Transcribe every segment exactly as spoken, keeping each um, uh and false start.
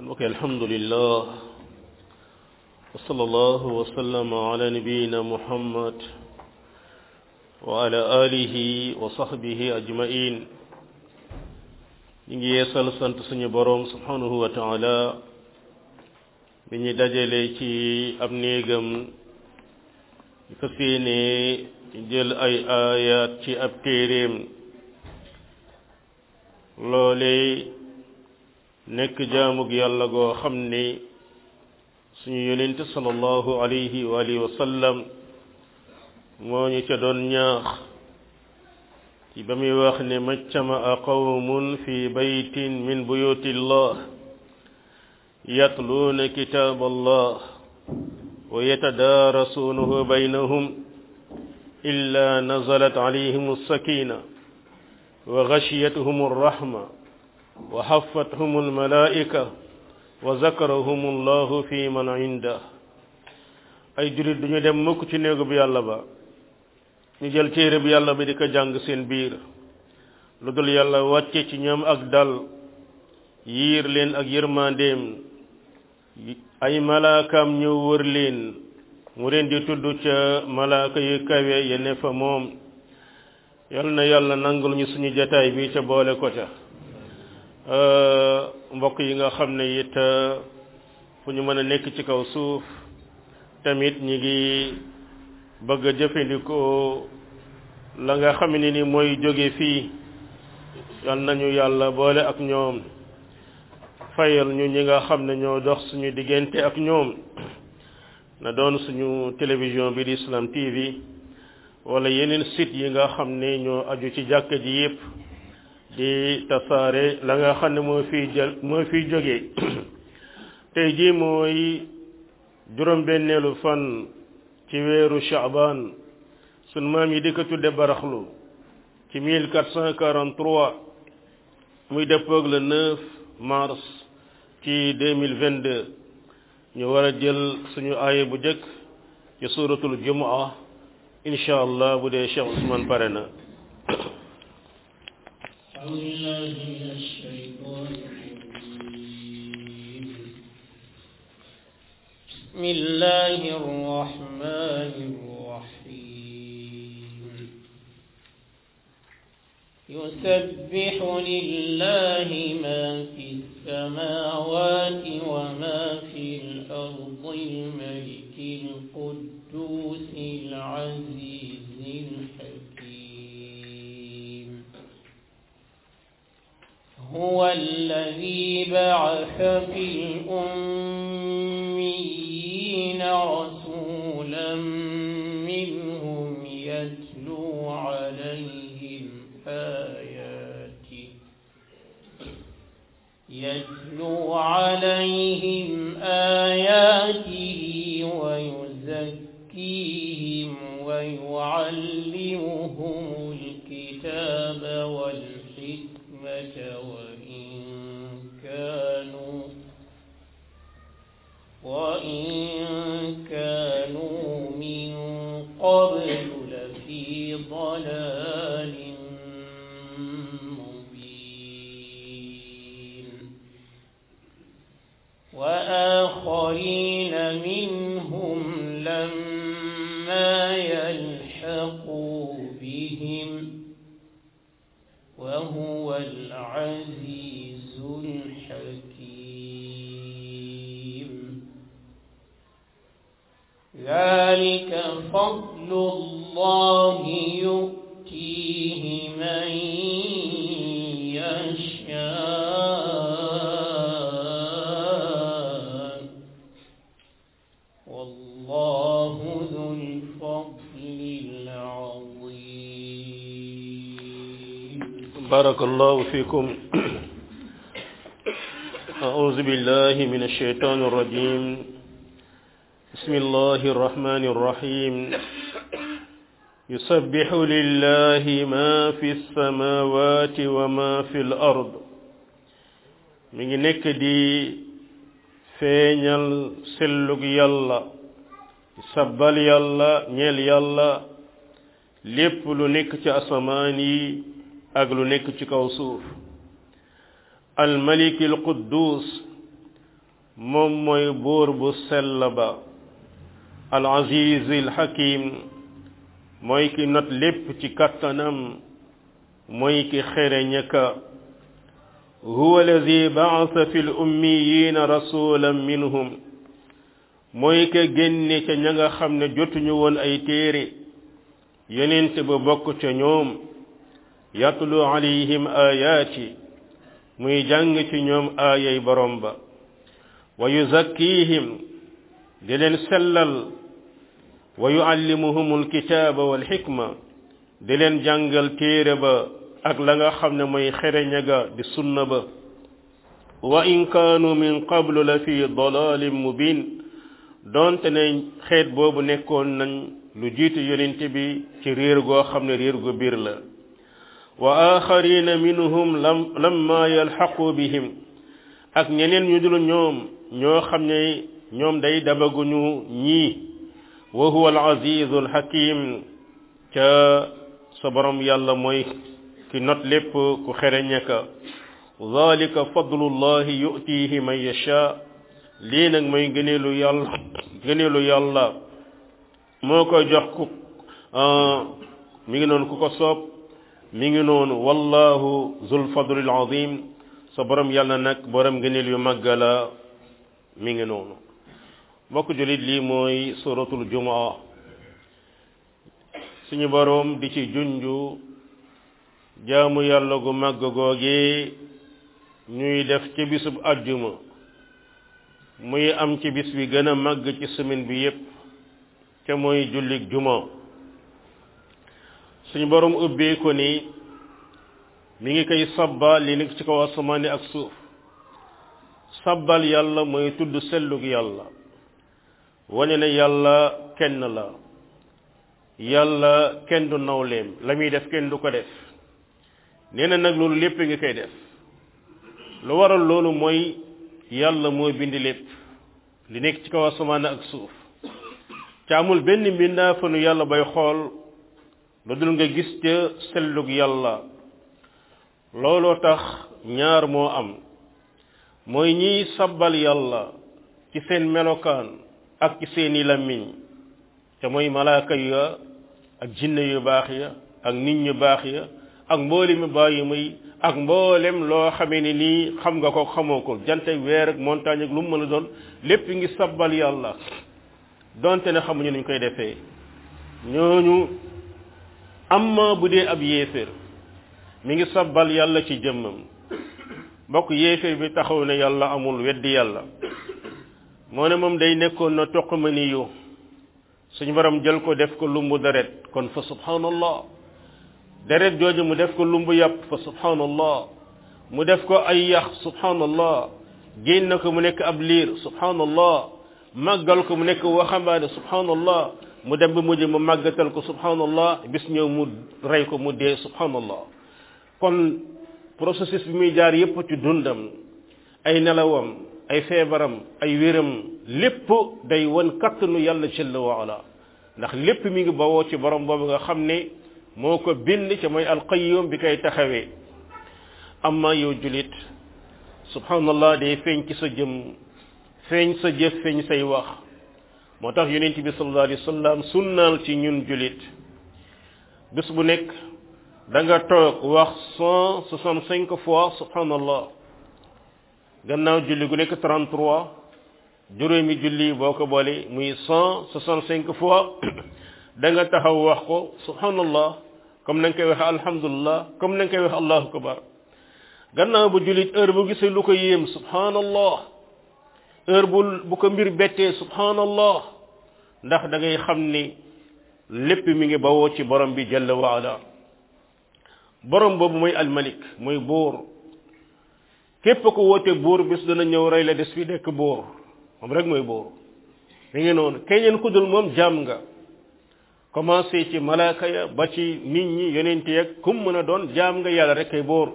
mbokk alhamdulillah wa sallallahu wa sallama ala nabiyyina muhammad wa ala alihi wa sahbihi ajma'in ñi ngi yeesal sant suñu boroom subhanahu wa ta'ala bi ñu dajale ci ab néegam ñu fas yéene jël ay ayat ci ab téeréem loole nekk jaamug yàlla goo xam ne suñu yonent sallallahu alayhi wa alihi wa sallam moo ñu ca doon ñaax ci ba muy wax ne majtama'a qawmun fi baytin min buyutillah yatluuna kitaaballah wa yatadaarasuunahu baynahum illa nazalat alayhim as-sakina wa ghashiyatuhum ar-rahma wa haffathum al-malaa'ika wa zakarahum allahu fi man indah ay julit duñu dem mukk ci néegu bi yàlla ba ñu jël téere bi yàlla bi di ko jàng seen biir lu dul yàlla wàcce ci ñoom ak dal yiir leen ak yërmandeem ay malaakaam ñëw wër leen mu leen di tudd ca malaaka yu kawe ya ne fa moom yal na yàlla nangul ñu suñu jataay bi ca boole ko ca mbokk yi nga xam ne it fu ñu mën a nekk ci kaw suuf tamit ñi ngi bëgg a jëfandikoo la nga xam ne ni mooy jóge fii yal nañu yàlla boole ak ñoom fayal ñu ñi nga xam ne ñoo dox suñu diggante ak ñoom na doon suñu télévision bi di Islam T V wala yeneen site yi nga xam ne ñoo aju ci jàkka ji yépp di tasaare la nga xam ne moo fiy jël moo fiy jógee tey jii mooy juróom-benneelu fan ci weeru Shaaban sunu maam yi di ko tudde baraxlu ci mille quatre cent quarante-trois muy dëppoog le neuf mars ci deux mille vingt-deux ñu war a jël suñu aaya bu jëkk ci suratul Jumu'a insha allah bu dee Cheikh Ousmane pare na أعوذ بالله من الشيطان الرجيم بسم الله الرحمن الرحيم يسبح لله ما في السماوات وما في الأرض الملك القدوس العزيز الحكيم هو الذي بعث في الأميين رسولا منهم يتلو عليهم آياته يتلو عليهم آياته ويزكيهم ويعلمهم الكتاب والحكمة وإن كانوا وإن كانوا من قبل لفي ضلال مبين وآخرين منهم لما يلحقوا بهم وهو العزيز الحكيم ذلك فضل الله يؤتيه من يشاء والله ذو الفضل العظيم بارك الله فيكم أعوذ بالله من الشيطان الرجيم بسم الله الرحمن الرحيم يسبح لله ما في السماوات وما في الأرض mi ngi nekk di feeñal sellug yàlla sabbal yàlla ñeel yàlla lépp lu nekk ci asamaan yi ak lu nekk ci kaw suuf al malik al quddus moom mooy buur bu sell ba al aziz al hakim mooy ki not lépp ci kattanam mooy ki xereñ ka huwa allazi ba'atha fil ummiyina rasulan minhum mooy ka génne ca ña nga xam ne jotuñu woon ay téere yonent ba bokk ca ñoom yatlu alayhim ayaati muy jàng ci ñoom aayay borom ba wa yuzakkihim di leen sellal wa yuallimuhum alkitaaba wal hikma di leen jàngal téere ba ak la nga xam ne mooy xereña ga di sunna ba wa in kaanu min qablu la fi dalalin mubin donte ne xeet boobu nekkoon nañ lu jiitu yonent bi ci réer goo xam ne réer gu biir la wa axarina minhum lam lamma yalxaqu bihim ak ñeneen ñu dul ñoom ñoo xam ne ñoom day dabaguñu ñii wa huwa al azizu al hakim ca sa borom yàlla mooy ki not lépp ku xereñeka zalika fadlullahi yu'tihi man yasha lii nag mooy gëneelu yàlla gëneelu yàlla moo koy jox ku mi ngi noonu ku ko soob mi ngi noonu wallahu zul fadlil azim sa borom yàlla nag borom gëneel yu màgg la mi ngi noonu mbokk julit lii mooy suratul jumaa suñu borom di ci junju jaamu yàlla gu màgg googi ñuy def ci bisub àjjuma muy am ci bis bi gën a màgg ci semaine bi yépp te mooy jullik juma suñu borom ubbee ko ni mi ngi koy sabbal li nekk ci kaw asamaan ak suuf sabbal yàlla mooy tudd sellug yàlla wane ne yàlla kenn la yàlla kenn du nawleem la muy def kenn du ko def nee na nag loolu lépp nga koy def lu waral loolu mooy yàlla moo bind lépp li nekk ci kaw asamaan ak suuf ca amul benn mbindaa fanu yàlla bay xool lu dul nga gis ca sellug yàlla looloo tax ñaar moo am mooy ñiy sabbal yàlla ci seen melokaan ak ci seeni làmmiñ te mooy malaaka ya ak jinne yu baax ya ak nit ñu baax ya ak mboolemi bàyyi muy ak mboolem loo xamee ni nii xam nga ko xamoo ko jante weer ak montagne ak lu mu mën a doon lépp ngi sabbal yàlla donte ne xamuñu nuñ koy defee ñooñu amma bu dee ab yéeféer mi ngi sabbal yàlla ci jëmmam mbokk yéeféer bi taxaw ne yàlla amul weddi yàlla moo ne moom day nekkoon na toq ma ni yu suñu borom jël ko def ko lumbu deret kon fa subhanallah deret jooju mu def ko lumbu yàpp fa subhanallah mu def ko ay yax subhanallah génn ko mu nekk ab liir subhanallah màggal ko mu nekk waxambaane subhanallah mu dem ba mujj mu màggatal ko subhanallah bis ñëw mu rey ko mu dee subhanallah kon processus bi muy jaar yépp ci dundam ay nelawam ay feebaram ay wéram lépp day won kattanu yàlla jalla wa ala ndax lépp mi ngi bawoo ci borom boobu nga xam ne moo ko bind ca mooy alqayyum bi koy taxawee amma yow julit subhanallah day feeñ ci sa jëm feeñ sa jëf feeñ say wax moo tax yonent bi sallallahu alayhi wa sallam sunnaal ci ñun julit bés bu nekk da nga toog wax cent soixante cinq fois subhanallah gannaaw julli gu nekk trente-trois juróomi julli boo ko boole muy cent soixante cinq fois da nga taxaw wax ko subhanallah comme na nga koy waxe alhamdulillah comme na nga koy waxe allahu akbar gannaaw bu jullit heure bu gisee lu ko yéem subhanallah heure bu bu ko mbir bettee subhanallah ndax da ngay xam ni lépp mi ngi bawoo ci borom bi jalla wa ala borom boobu mooy almalik mooy buur képp ko woote buur bis dana ñëw rey la des fi nekk buur moom rek mooy buur mi ngi noonu keneen ku dul moom jaam nga commencé ci malaaka ya ba ci nit ñi yonent yeeg kum mën a doon jaam nga yàlla rek kay buur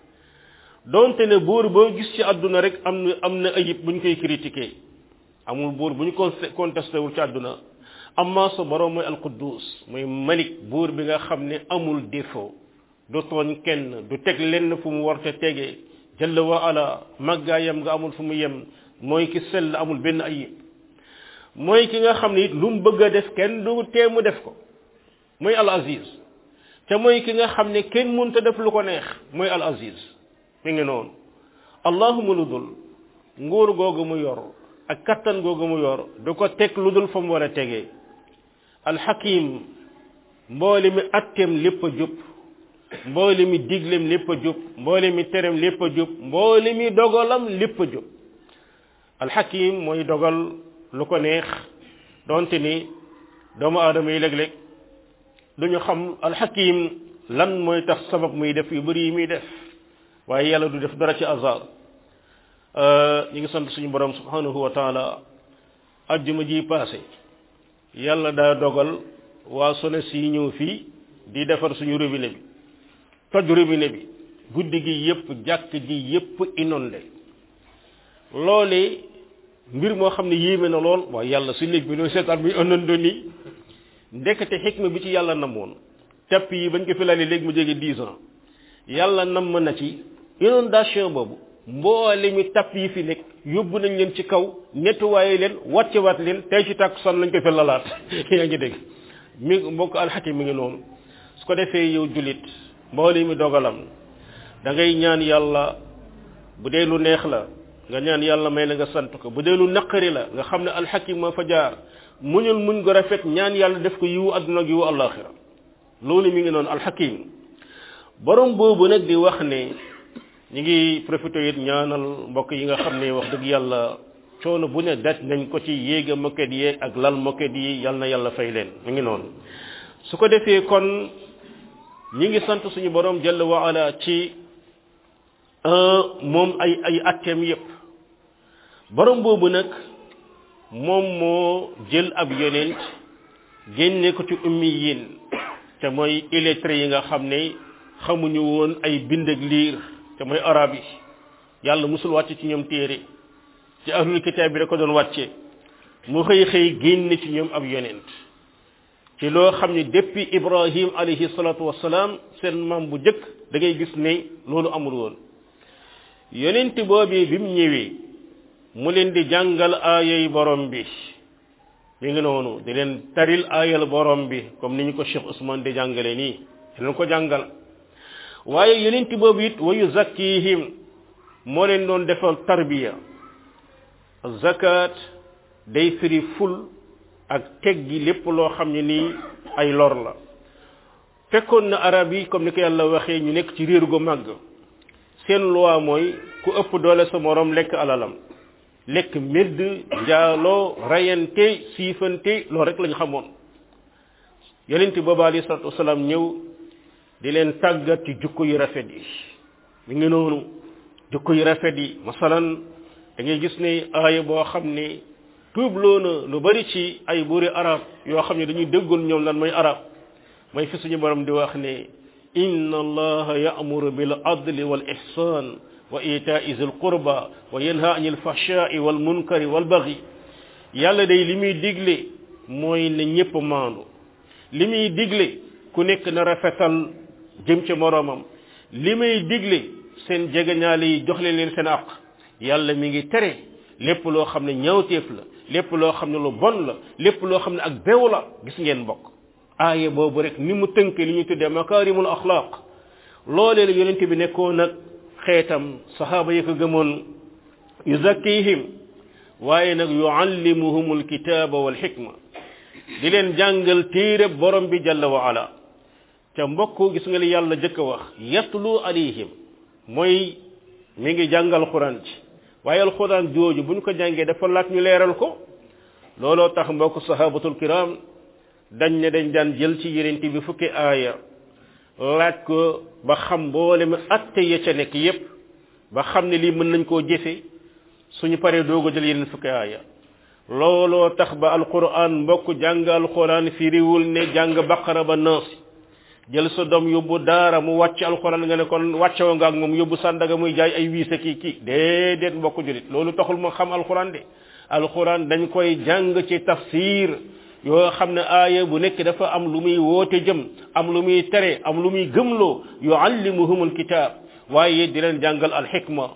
donte ne buur boo gis ci àdduna rek am na am na ayib bu ñu koy critiquer amul buur bu ñu contesté wu ci àdduna amma sa borom mooy alquddus mooy malik buur bi nga xam ne amul défaut du tooñ kenn du teg lenn fu mu war te tegee jalla wa ala màggaayam nga amul fu mu yem mooy ki sell amul benn ayib mooy ki nga xam ne it lu mu bëgg a def kenn du tee mu def ko mooy al aziz te mooy ki nga xam ne kenn mënta def lu ko neex mooy al aziz mi ngi noonu allahuma lu dul nguur googu mu yor ak kattan googu mu yor du ko teg lu dul fa mu war a tegee alxakim mboole mi atteem lépp a jub mboole mi diglem lépp a jub mboole mi terem lépp a jub mboole mi dogalam lépp a jub alxakim mooy dogal lu ko neex donte ni doomu aadama yi léeg-léeg duñu xam alxakim lan mooy tax sabab muy def yu bëri yi muy def waaye yàlla du def dara ci hasard ñi ngi sant suñu borom subhanahu wa taala ajjuma ji passé yàlla daa dogal waa SONES yi ñëw fii di defar suñu robinet bi toj robinet bi guddi gi yépp jàkk ji yépp inondé loole mbir moo xam ne yéeme na lool waaye yàlla su néeg bi nooy seetaan muy inondé nii ndekete xikma bi ci yàlla namoon tepp yi bañ ko fi lalee léegi mu jege dix ans yàlla namm na ci inondation boobu mboole mi tapp yi fi nekk yóbbu nañ leen ci kaw nettoyé leen wàccewaat leen tey ci tàkk son lañ ko fi lalaat yaa ngi dégg mi mbokk alxakim mi ngi noonu su ko defee yow jullit mboole mi dogalam da ngay ñaan yàlla bu dee lu neex la nga ñaan yàlla may la nga sant ko bu dee lu naqari la nga xam ne alxakim moo fa jaar muñul muñ ko rafet ñaan yàlla def ko yiwu àdduna ak yiwu àllaaxira loolu mi ngi noonu alxakim borom boobu nag di wax ne ñi ngi profité it ñaanal mbokk yi nga xam ne wax dëgg yàlla coono bu ne daj nañ ko ci yéega moket yi ak lal moket yi yal na yàlla fay leen mi ngi noonu su ko defee kon ñi ngi sant suñu borom jalla wa ala ci moom ay ay atteem yépp borom boobu nag moom moo jël ab yonent génne ko ci ummiyin te mooy illettré yi nga xam ne xamuñu woon ay bind ak liir te mooy arab yi yàlla musul wàcce ci ñoom téere ci ahlul kitaab bi da ko doon wàcce mu xëy xëy génne ci ñoom ab yonent ci loo xam ne depuis Ibrahim alayhi salatu wasalaam seen maam bu jëkk da ngay gis ne loolu amul woon yonent boobu bi mu ñëwee mu leen di jàngal aayay borom bi mi ngi noonu di leen taril aayal borom bi comme ni ñu ko Cheikh Ousmane di jàngale nii di leen ko jàngal waaye yonent boobu it wa yuzakkihim moo leen doon defal tarbiya zakat day firi ful ak teggi lépp loo xam ne nii ay lor la fekkoon na arab yi comme ni ko yàlla waxee ñu nekk ci réer gu màgg seen loi mooy ku ëpp doole sa morom lekk alalam lekk medd njaaloo rayante siifante loolu rek lañu xamoon yonent boobu alayhi salaatu wasalaam ñëw di leen tàggat ci jukko yu rafet yi mi ngi noonu jukko yu rafet yi masalan da ngay gis ne aaya boo xam ne tuubloo na lu bari ci ay buuri arab yoo xam ne dañuy déggul ñoom lan mooy arab mooy fi suñu borom di wax ne inna allaha ya'muru bil adli wal ihsan wa ita'i zil qurba wa yanha anil fahsha'i wal munkari wal baghi yàlla day li muy digle mooy ne ñépp maandu li muy digle ku nekk na rafetal jëm ci moromam li muy digle seen jegeñaale yi jox leen leen seen àq yàlla mi ngi tere lépp loo xam ne ñaawteef la lépp loo xam ne lu bon la lépp loo xam ne ak beew la gis ngeen mbokk aaye boobu rek ni mu tënk li ñu tuddee makarimul axlaaq loolee la yonent bi nekkoon nag xeetam sahaaba yi ko gëmoon yuzakkihim waaye nag yuallimuhumul kitaaba wal xikma di leen jàngal téere borom bi jalla wa ala ca mbokk gis nga li yàlla jëkk a wax yatlu alayhim mooy mi ngi jàngal xuraan ci waaye alxuraan jooju bu ñu ko jàngee dafa laaj ñu leeral ko looloo tax mbokk sahabatul kiram dañ ne dañ daan jël ci yonent bi fukki aaya laaj ko ba xam mboole mi atte ya ca nekk yépp ba xam ne lii mën nañ koo jëfe suñu paree doog a jël yeneen fukki aaya looloo tax ba alquran mbokk jàng alquran firiwul ne jàng baqara ba naasi jël sa doom yóbbu daara mu wàcc alquran nga ne kon wàccewoo nga ak moom yóbbu sàndaga muy jaay ay wiise kii kii déedéet mbokk julit loolu taxul ma xam alquran de alquran dañ koy jàng ci tafsir yoo xam ne aaya bu nekk dafa am lu muy woote jëm am lu muy tere am lu muy gëmloo yuallimuhumul kitab waaye di leen jàngal alxikma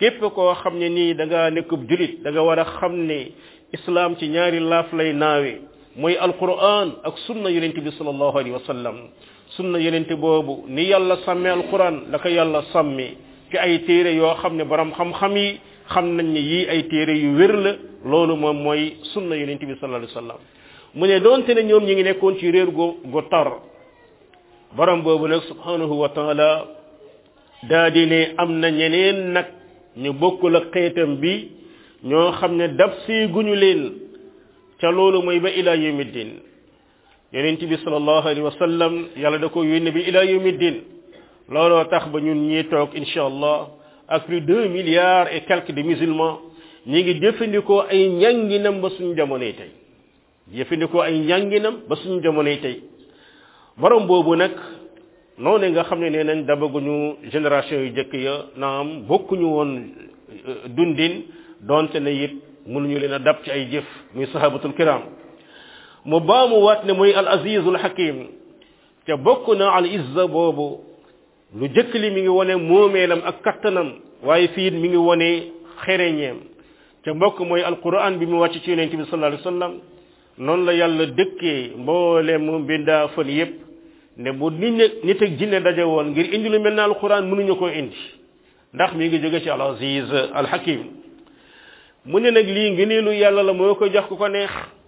képp koo xam ne nii da nga nekkub julit da nga war a xam ne islam ci ñaari laaf lay naawe mooy alquran ak sunna yonente bi sallallahu alayhi wa sallam sunna yonente boobu ni yàlla sàmme alquran la ko yàlla sàmme ci ay téere yoo xam ne borom xam-xam yi xam nañ ne yii ay téere yu wér la loolu moom mooy sunna yonente bi sallallahu alayhi wa sallam mu ne doonte ne ñoom ñi ngi nekkoon ci réer gu gu tar borom boobu nag subhanahu wa taala daa di ne am na ñeneen nag ñu bokkul ak xeetam bi ñoo xam ne dab si guñu leen ca loolu mooy ba ila yawmiddin yonent bi sallallahu alayhi wa sallam yàlla da ko yónne bi ila yawmiddin looloo tax ba ñun ñii toog insha allah ak plus deux milliards et quelques de musulmans ñi ngi jëfandikoo ay njànginam ba suñu jamonoy tey jëfandikoo ay njànginam ba suñu jamonoy tey borom boobu nag noonu nga xam ne nee nañ dabaguñu génération yu jëkk ya naam bokkuñu woon dundin donte ne it mënuñu leen a dab ci ay jëf muy sahabatul kiram mu baamu waat ne muy al azizul hakim te bokk na al izza boobu lu jëkk li mi ngi wone moomeelam ak kattanam waaye fii mi ngi wone xereñeem te mbokk mooy alquran bi mu wàcc ci yonente bi sallallahu alayhi wasallam noonu la yàlla dëkkee mboolem mbindaa fan yépp ne bu nit nit ak jinne daje woon ngir indi lu mel ne alquran mënuñu koo indi ndax mi ngi jóge ci al aziz al hakim mu ne nag lii ngëneelu yàlla la moo ko jox ku ko neex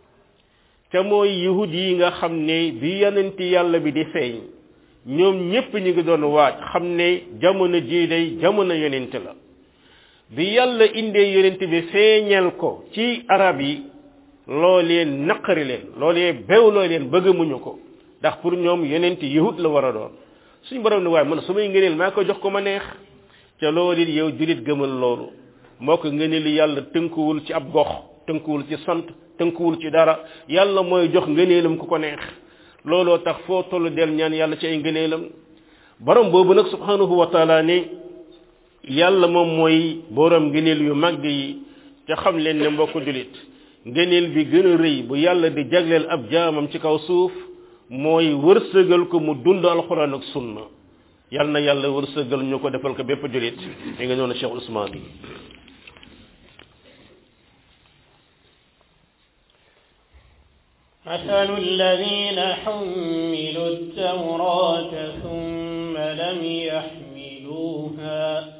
te mooy yahud yi nga xam ne bi yonenti yàlla bi di feeñ ñoom ñépp ñu ngi doon waaj xam ne jamono jii day jamono yonent la bi yàlla indee yonent bi feeñal ko ci arab yi loolee naqari leen loolee bewloo leen bëgg muñu ko ndax pour ñoom yonent yahud la war a doon suñu borom ne waaye man su may ngëneel maa ko jox ko ma neex ca loolu it yow julit gëmal loolu moo ko ngëneelu yàlla tënkuwul ci ab gox tënkuwul ci sant tënkuwul ci dara yàlla mooy jox ngëneelam ku ko neex looloo tax foo tollu del ñaan yàlla ci ay ngëneelam borom boobu nag subhanahu wa taala ne yàlla moom mooy borom ngëneel yu màgg yi ca xam leen ne mbokk julit ngëneel bi gën a rëy bu yàlla di jagleel ab jaamam ci kaw suuf mooy wërsëgal ko mu dund alxuraan ak sunna yàlla na yàlla wërsëgal ñu ko defal ko bépp julit mi nga noonu Cheikh Ousmane مثل الذين حملوا التوراة ثم لم يحملوها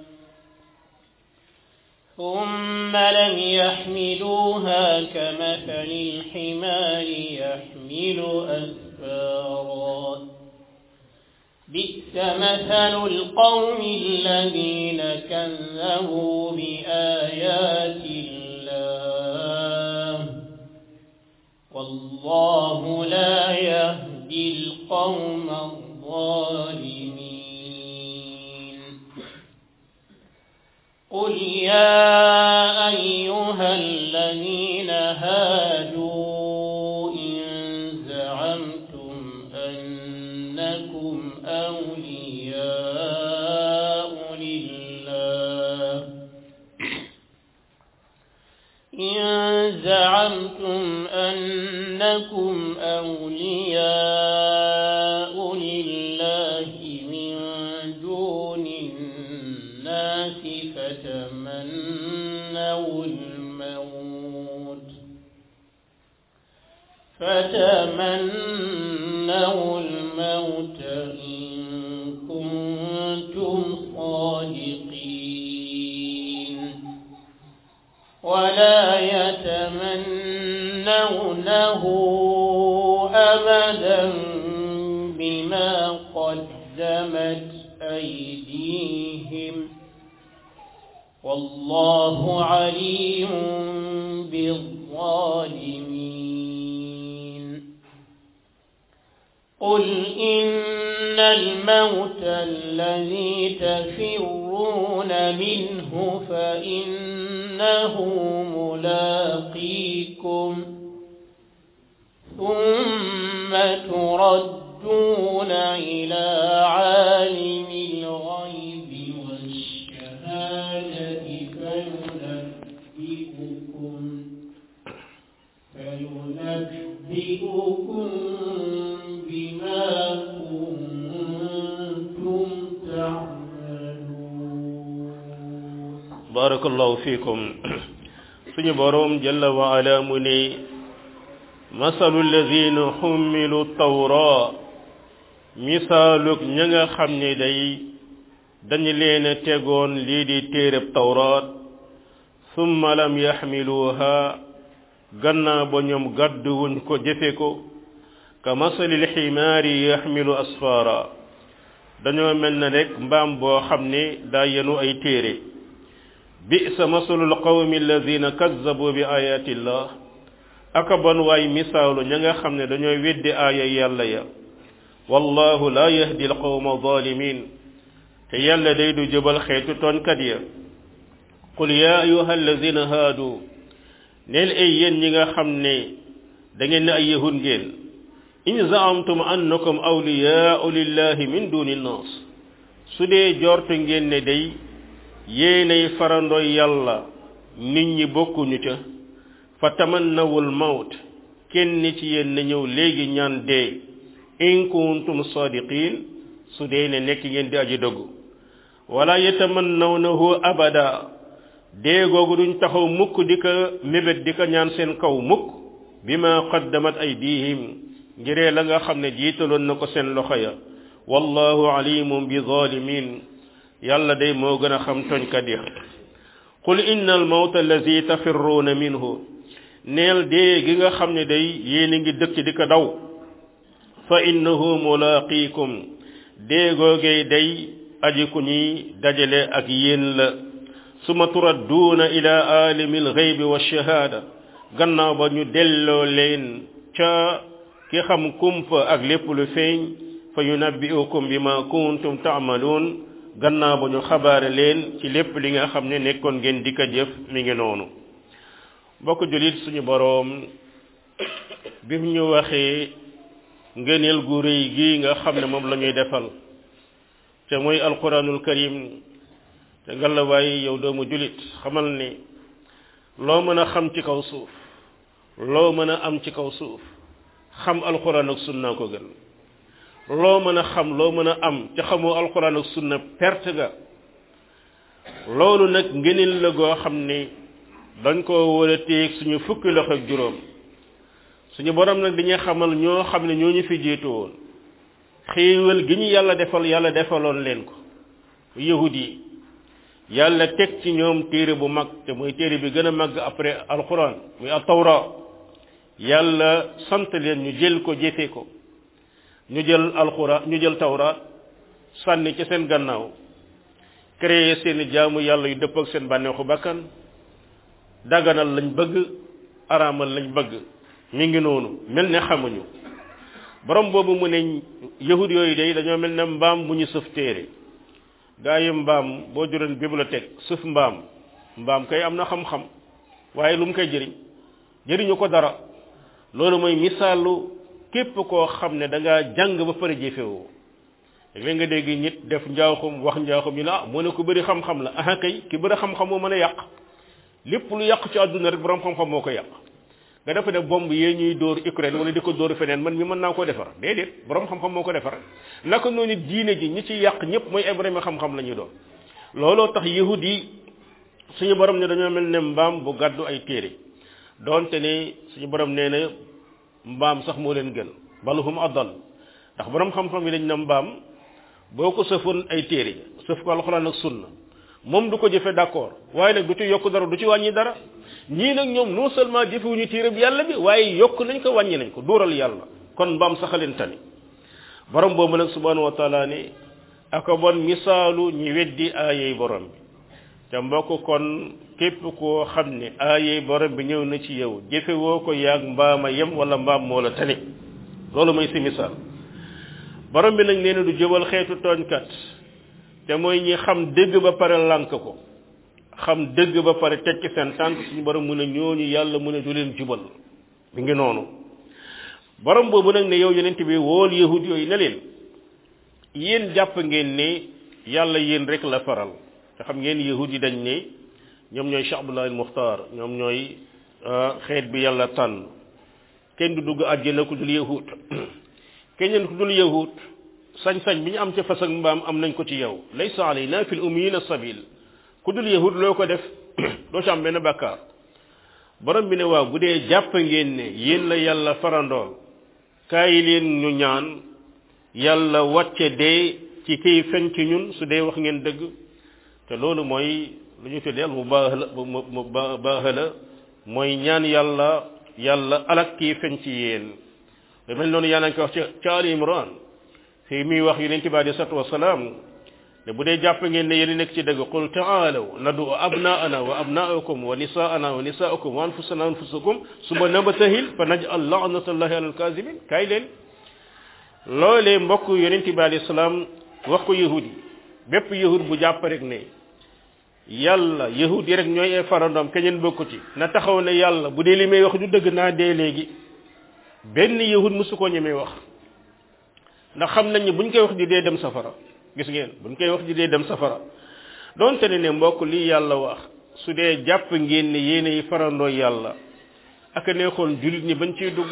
ثم لم يحملوها كمثل الحمار يحمل أسفارا بئس مثل القوم الذين كذبوا بآيات الله والله لا يهدي القوم الظالمين قل يا أيها الذين هادوا إن زعمتم أنكم أولياء لله إن زعمتم أنكم أولياء لله من دون الناس فتمنوا الموت فتمنوا الموت إن كنتم صادقين ولا يتمنونه أبدا بما قدمت أيديهم والله عليم بالظالمين قل إن الموت الذي تفرون منه فإنه ملاقيكم ثم تردون إلى عالم الغيب والشهادة فينبئكم فينبئكم بما كنتم تعملون barakallahu fikum suñu borom jalla wa ala mu ne masalu alladhina humilu tawra misaaluk ña nga xam ne day dañu leen a tegoon lii di téereb tawraat summa lam yaxmiluha gannaaw ba ñoom gàdduwuñ ko jëfe ko ka masalil ximaari yaxmilu asfara dañoo mel na rek mbaam boo xam ne daa yenu ay téere bi'sa masalul qawmi alladhina kazzabu bi ayatillah aka bon waay misaalu ña nga xam ne dañoo weddi aaya yàlla ya wallahu la yahdi alqawma zalimin te yàlla day du jëbal xeetu toonkat ya qul ya ayuha alladhina haadu neel ay yéen ñi nga xam ne da ngeen ne ay yahud ngeen in zaamtum annakum awliyaa'u lillahi min duni nnaas su dee jortu ngeen ne day yéenay farandoy yàlla nit ñi bokkuñu ca fa tamannawul mawt kenn ci yéen na ñëw léegi ñaan dee in kuntum sadiqin su dee ne nekk ngeen di aji dëggu wala yatamannawnahu abada dee googu duñ taxaw mukk di ko mébét di ko ñaan seen kaw mukk bima qaddamat aydihim ngiree la nga xam ne jiitaloon na ko seen loxo ya wallahu alimun bi zalimin yàlla day moo gën a xam tooñkat ya qul inna al mawta allazi tafirruuna minhu neel dee gi nga xam ne day yéen a ngi dëkk di ko daw fa innahu mulaqikum dee googee day aji ku ñuy dajale ak yéen la suma turadduuna ila alimil ghaybi wa shahada gannaaw ba ñu delloo leen ca ki xam kumpa ak lépp lu feeñ fa yunabbi'ukum bima kuntum ta'malun gannaaw ba ñu xabaare leen ci lépp li nga xam ne nekkoon ngeen di ko jëf mi ngi noonu bokk julit suñu boroom bi ñu waxee ngëneel gu rëy gi nga xam ne moom la ñuy defal te mooy alquranul karim te ngalawaay yow doomu julit xamal ni loo mën a xam ci kaw suuf loo mën a am ci kaw suuf xam alquran ak sunna ko gën loo mën a xam loo mën a am ci xamoo alquran ak sunna perte ga loolu nag ngëneel la goo xam ne dañ ko war a téeg suñu fukki loxo ak juróom suñu borom nag dañuy xamal ñoo xam ne ñoo ñu fi jiitu woon xéewal gi ñu yàlla defal yàlla defaloon leen ko yahud yi yàlla teg ci ñoom téere bu mag te mooy téere bi gën a mag après alquran muy at-tawra yàlla sant leen ñu jël ko jëfe ko ñu jël alquran ñu jël tawraat sànni ci seen gannaaw créer seen jaamu yàlla yu dëpp ak seen bànneexu bakkan daganal lañ bëgg araamal lañ bëgg mi ngi noonu mel ne xamuñu borom boobu mu ne yahud yooyu day dañoo mel ne mbaam bu ñu sëf téere gaa yi mbaam boo juróon bibliothèque sëf mbaam mbaam kay am na xam-xam waaye lu mu koy jëriñ jëriñu ko dara loolu mooy misaalu képp koo xam ne da ngaa jàng ba pare jëfewoo léeg nga dégg nit def njaaxum wax njaaxum ñu ne ah moo ne ko bëri xam-xam la ah kay ki bëri xam-xam moo mën a yàq lépp lu yàq ci àdduna rek borom xam-xam moo ko yàq nga defe ne bomb yee ñuy dóor Ukraine wala di ko dóor feneen man mi mën naa koo defar déedéet borom xam-xam moo ko defar naka noonu diine ji ñi ci yàq ñëpp mooy ay borom xam-xam la ñuy doon looloo tax yahud yi suñu borom ne dañoo mel ne mbaam bu gàddu ay téere doonte ne suñu borom nee na mbaam sax moo leen gën balhum adal ndax borom xam-xam yi dañ na mbaam boo ko sëfoon ay téere sëf ko alxuraan ak sunna moom du ko jëfe d'accord waaye nag du ci yokk dara du ci wàññi dara ñii nag ñoom non seulement jëfewuñu téere bi yàlla bi waaye yokk nañ ko wàññi nañ ko dóoral yàlla kon mbaam saxaleen tani borom boobu nag subhanahu wa taala ne aka bon misaalu ñi weddi aayey borom bi te mbokk kon képp koo xam ne aayey borom bi ñëw na ci yow jëfewoo ko yaag mbaama yem wala mbaam moo la tane loolu mooy si misaal borom bi nag nee na du jëwal xeetu tooñkat te mooy ñi xam dëgg ba pare lànk ko xam dëgg ba pare teg ci seen tànk suñu borom mu ne ñooñu yàlla mu ne du leen jubal mi ngi noonu borom boobu nag ne yow yonent bi wool yahud yooyu ne leen yéen jàpp ngeen ne yàlla yéen rek la faral te xam ngeen yahud yi dañ ne ñoom ñooy Sha'bullah al-Mukhtar ñoom ñooy xeet bi yàlla tànn kenn du dugg àjjana ku dul yahud kenn ku dul yahud sañ-sañ bi ñu am ca fas ak mbaam am nañ ko ci yow laysa alayna fil ummiyina sabil ku dul yahud loo ko def doo ci am benn bàkkaar borom bi ne waaw bu dee jàpp ngeen ne yéen la yàlla farandool kaay leen ñu ñaan yàlla wàcce dee ci kiy fen ci ñun su dee wax ngeen dëgg te loolu mooy lu ñu tuddee mu baaxala mu baaxala mooy ñaan yàlla yàlla alak kiy fen ci yéen lu mel noonu yàlla nga ko wax ca ca Ali Imran fii muy wax yonent bi alayhi salaatu wasalaam ne bu dee jàpp ngeen ne yéen nekk ci dëgg qul taalaw nadu abnaana wa abnaakum wa nisaana wa nisaakum wa anfusana wa anfusakum summa nabtahil fa naj'al la'natallahi ala alkaazibin kaay leen loolee mbokk yonent bi alayhi salaam wax ko yahudi bépp yahud bu jàpp rek ne yàlla yahud yi rek ñooy ay farandoom keneen bokku ci na taxaw ne yàlla bu dee li may wax du dëgg naa dee léegi benn yahud musu ko ñemee wax ndax xam nañ ne buñ koy wax di dee dem safara gis ngeen buñ koy wax di dee dem safara donte ne ne mbokk lii yàlla wax su dee jàpp ngeen ne yéenay farandoo yàlla aka neexoon jullit ñi bañ ciy dugg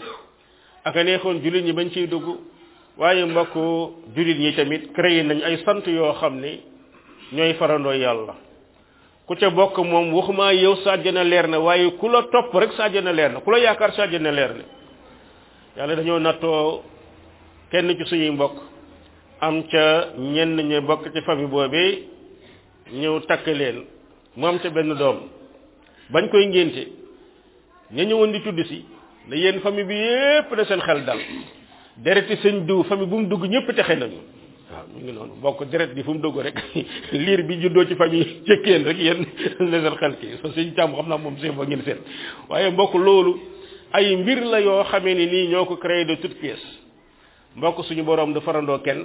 aka neexoon jullit ñi bañ ciy dugg waaye mbokk jullit ñi tamit créé nañ ay sant yoo xam ne ñooy farandoo yàlla ku ca bokk moom waxuma yow sa àjjana leer na waaye ku la topp rek sa àjjana leer na ku la yaakaar sa àjjana leer na yàlla dañoo nattoo kenn ci suñuy mbokk am ca ñenn ñu bokk ci famille boobee ñëw takk leen mu am ca benn doom bañ koy ngénte ña ñëwoon di tudd si ne yéen famille bi yépp na seen xel dal dereti sëñ diw famille bu mu dugg ñëpp texe nañu waaw mu ngi noonu bokk deret bi fu mu dugg rek liir bi juddoo ci famille cekkeen rek yéen na seen xel kii so sëñ càmm xam naa moom seen ba ngeen seet waaye mbokk loolu ay mbir la yoo xamee ni nii ñoo ko créé de toutes pièces mbokk suñu borom du farandoo kenn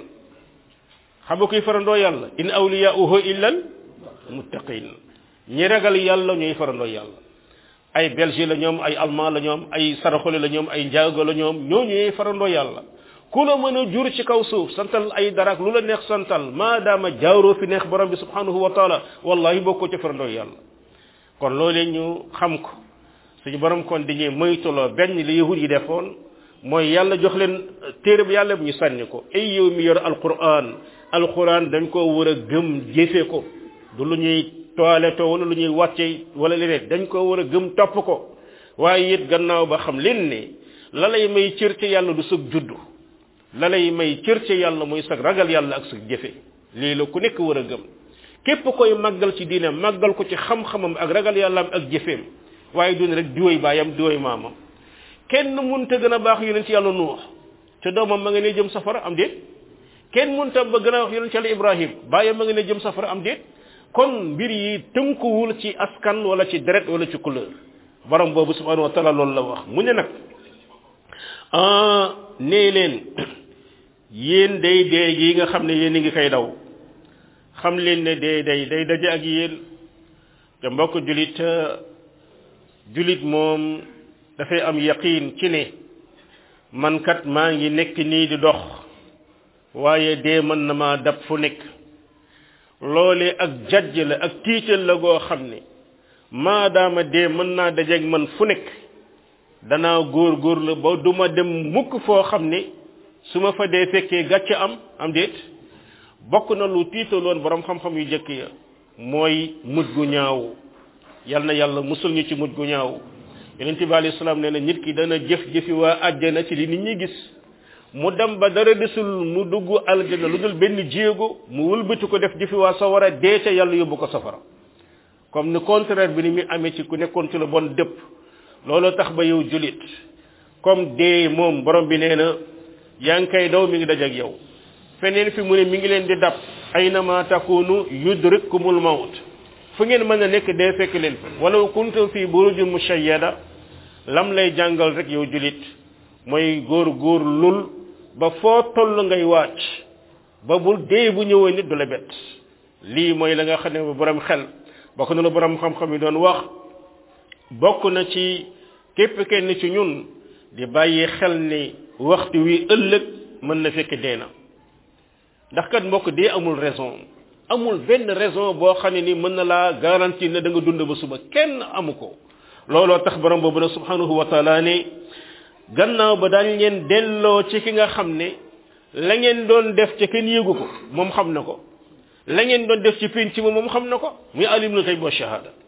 xam nga kuy farandoo yàlla in awliyauhu illal muttaqin ñi ragal yàlla ñooy farandoo yàlla ay belge la ñoom ay allemand la ñoom ay saraxole la ñoom ay njaago la ñoom ñoo ñooy farandoo yàlla ku la mën a jur ci kaw suuf santal ay daraak lu la neex santal maadaama jaaroo fi neex borom bi subhanahu wa taala wallahi bokkoo ci farandoo yàlla kon loolee ñu xam ko suñu borom kon dañuy moytuloo benn li yahud yi defoon mooy yàlla jox leen téere bi yàlla bu ñu sànni ko ay yow mi yor alquran alquran dañ ko war a gëm jëfe ko du lu ñuy toilette wala lu ñuy wàcce wala leneen dañ ko war a gëm topp ko waaye it gannaaw ba xam leen ne la lay may cër ci yàlla du sëg juddu la lay may cër ci yàlla mooy sag ragal yàlla ak sag jëfe lii la ku nekk war a gëm képp koy màggal ci diine màggal ko ci xam-xamam ak ragal yàllaam ak jëfeem waaye dune rek diwoy baayam diwoy maamam kenn munta gën a baax yonent yàlla nuux te doomam ma nga ne jëm safara am déet kenn munta ba gën a wax yonent yàlla ibrahim baayam ma nga ne jëm safara am déet kon mbir yi tënkuwul ci askan wala ci deret wala ci couleur borom boobu subhanahu wa taala loolu la wax mu ne nag nee leen yéen day dee gi nga xam ne yéen a ngi koy daw xam leen ne dee day day daje ak yéen te mbokk julit julit moom dafay am yaqiin ci ne man kat maa ngi nekk nii di dox waaye dee mën na maa dab fu nekk loolee ak jajj la ak tiital la goo xam ne maadaama dee mën naa dajeeg man fu nekk danaa góor góor la ba duma dem mukk foo xam ne su ma fa dee fekkee gàcce am am déet bokk na lu tiitaloon borom xam-xam yu jëkk ya mooy mujj gu ñaaw yal na yàlla musul ñu ci mujj gu ñaaw yonent bi alayhi salaam nee na nit ki dana jëf jëfi waa àjjana ci li nit ñi gis mu dem ba dara desul mu dugg aljana lu dul benn jéego mu wëlbati ko def jëfi waa sawara dee ca yàlla yóbbu ko safara comme ni contraire bi ni muy amee ci ku nekkoon ci la bon dëpp loolu tax ba yow julit comme dee moom borom bi nee na yaa ngi koy daw mi ngi dajak yow feneen fi mu ne mi ngi leen di dab aynama takunu yudrikkumul mawt fu ngeen mën a nekk dee fekk leen fa walaw kuntum fi burujin mushayyada lam lay jàngal rek yow julit mooy góor góor lul ba foo toll ngay wàcc ba bul dee bu ñëwee nit du la bett lii mooy la nga xam ne ba borom xel bokk na la borom xam-xam yi doon wax bokk na ci képp kenn ci ñun di bàyyi xel ni waxtu wi ëllëg mën na fekk dee na ndax kat mbokk dee amul raison amul benn raison boo xam ne ni mën na laa garantie ne da nga dund ba suba kenn amu ko looloo tax borom boobu na subhanahu wa taala ne gannaaw ba daañ leen delloo ci ki nga xam ne la ngeen doon def ci kenn yéegu ko moom xam na ko la ngeen doon def ci pénc ma moom xam na ko muy alimul xayb wa shahada